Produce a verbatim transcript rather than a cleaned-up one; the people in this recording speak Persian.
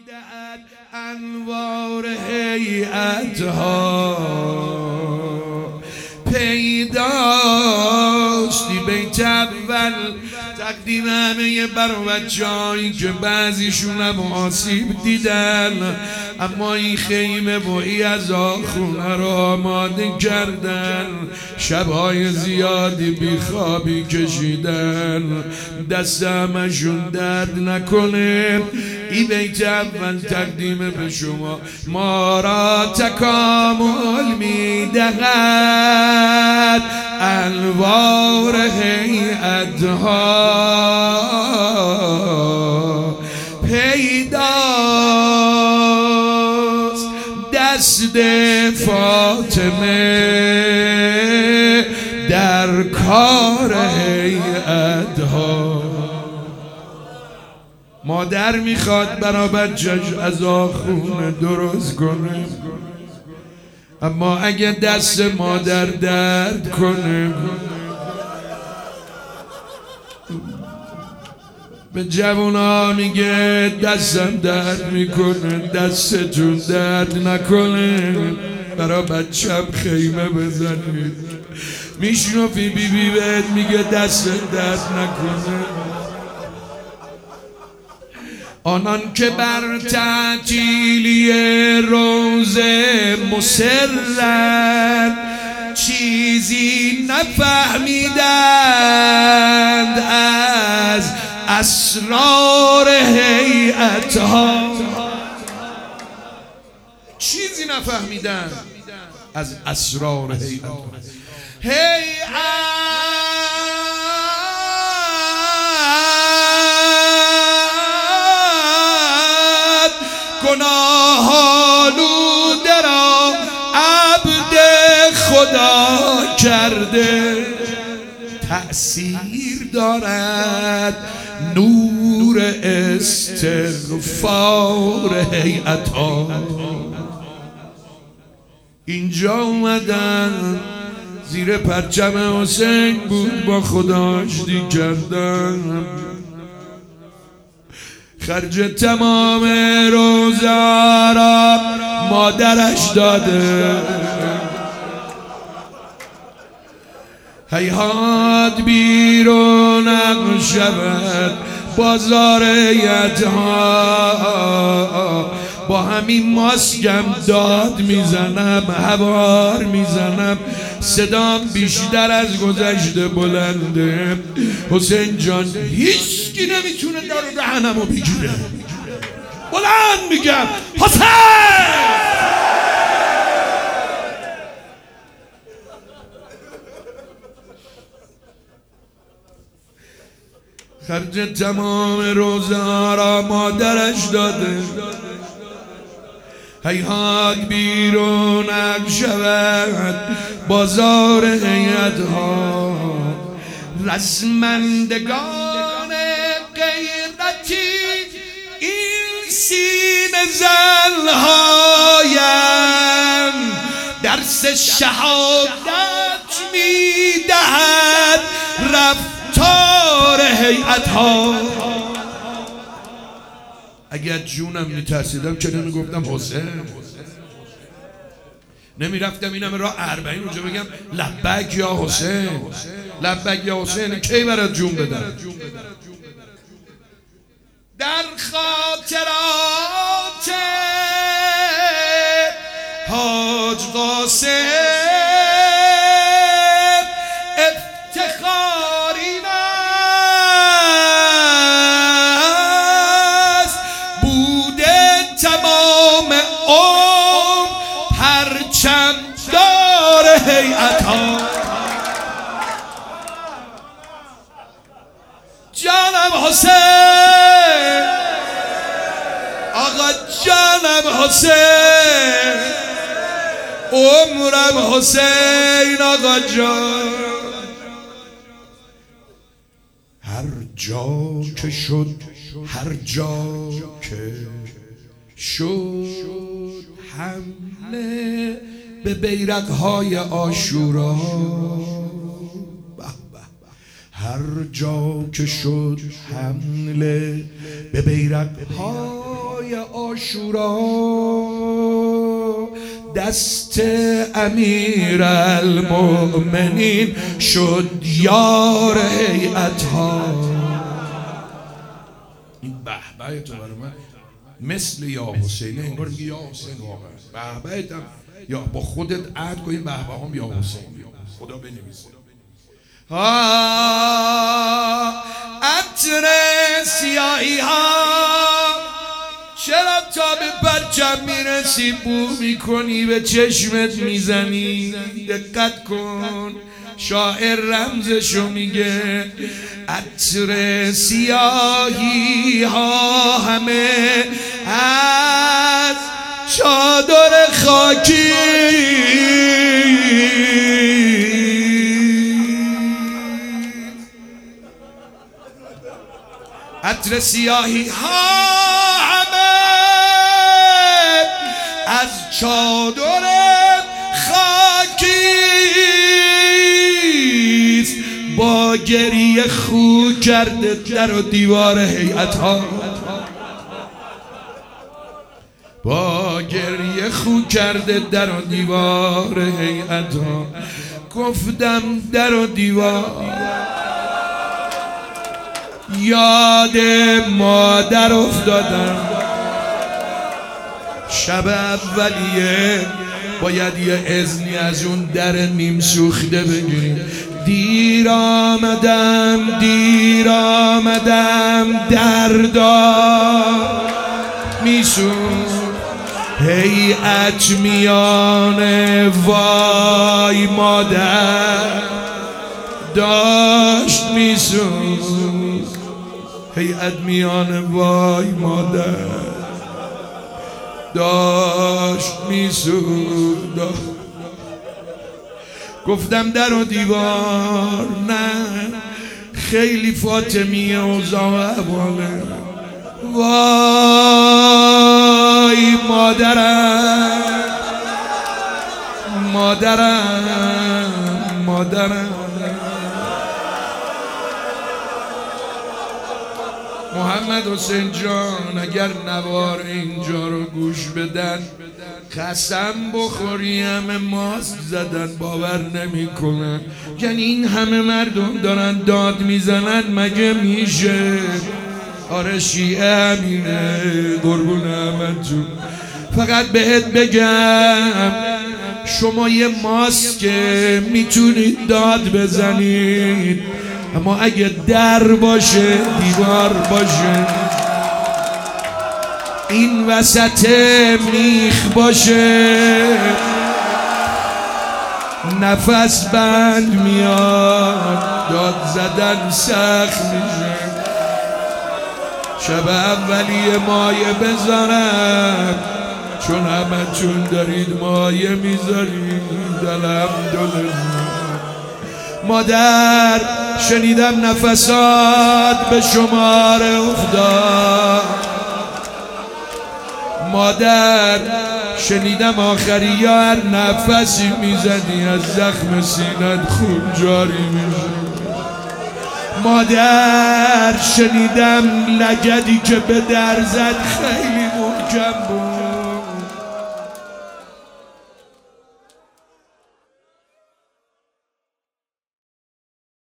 میدهد انوار هیئتها پیداستی بیت اول تقدیم همه بر بچه‌هایی که بعضیشون هم آسیب دیدن، اما این خیمه و ای از خونه رو آماده کردن، شبهای زیادی بیخوابی کشیدن، دست همشون درد نکنه. ای بیت اول تقدیم به شما ما را تکامل میدهد انوار هیئتها پیداست دست فاطمه در کار هیئتها. مادر میخواد برا بچه‌ش از آخونه درست کنه، اما اگه دست مادر درد کنه به جوونا میگه دستم درد میکنه، دستتون درد نکنه، برا بچم خیمه بزنید. میشنفی بی بی بهت میگه دست درد نکنه. آنان که بر تعطیلی روزه مصرند چیزی نفهمیدند از اسرار هیئتها، چیزی نفهمیدند از اسرار هیئتها. هیئت گناه آلوده را عبد خدا کرده، تأثیر دارد نور استغفار هیئتها. اینجا اومدن زیر پرچم حسین بود با خدا آشتی کردن، خرج تمام روزه را مادرش داده. هیهات بیرون شود بازار هیئتها، با همین ماسکم داد میزنم هوار میزنم، صدام بیشتر از گذشته بلنده. حسین جان هیچکی نمیتونه دارو دهنمو بگیره، بلند میگم حسین. خرج تمام روزه را مادرش داده، هیهات بیرونک شود بازار هیئتها. رزمندگان غیرتی این سینه زنهایم درس شهادت میدهد رفتار هیئتها. اگر جونم میترسیدم چرا نمیگفتم حسین؟ نمیرفتم اینم راه اربعین اونجا بگم لبک یا حسین، لبک یا حسین، کی برات جون بدم؟ در خاطرات حاج قاسم افتخاری است بوده تمام عمر پرچم دار هیئتها. جانم حسین، آقا جانم حسین، عمرم حسین آقا جان. هر جا که شد هر جا که شد حمله به بیرق‌های عاشورا، هر جا که شد حمله به بیرق‌های غذای عاشورا دست امیر المؤمنین شد یار هیئت‌ها. این به به تو برای من مثل یا حسین، انگار میگه یا حسین واقعا به به، یا با خودت عهد کن این به به هم یا حسین خدا بنویسه. عطر سیاهی ها چرا تا به پرچم میرسی بو میکنی به چشمت میزنی؟ دقت کن شاعر رمزشو میگه. عطر سیاهی ها همه از چادر خاکی عطر سیاهی ها همه از چادر خاکیست، با گریه خو کرده در و دیوار هیئت‌ها، با گریه خو کرده در و دیوار هیئت‌ها. گفتم در و دیوار یاد مادر افتادم. شب اولیه باید یه اذنی از اون در نیم سوخته بگیریم. دیر آمدم دیر آمدم دردار میسوخت هیئت میان وای مادر داشت میسوخت. هیئت میان وای مادر داشت میسوخت. گفتم در و دیوار نه، خیلی فاطمیه اوضاع احواله. وای مادرم مادرم مادرم. محمد حسین جان اگر نوار اینجا رو گوش بدن قسم بخوری همه ماست زدن، باور نمی کنن. یعنی این همه مردم دارن داد میزنن مگه میشه؟ آره شیعه همینه قربون احمد جون. فقط بهت بگم شما یه ماست که میتونید داد بزنید، اما اگه در باشه دیوار باشه، این وسط میخ باشه، نفس بند میاد، داد زدن سخت میشه. شب اولی مایه بذارم چون همه چون دارید مایه میذارید. الحمدلله مادر شنیدم نفسات به شمار افتاد. مادر شنیدم آخری یا هر نفسی میزدی از زخم سینت خون جاری میشه. مادر شنیدم لگدی که به در زد خیلی محکم بود.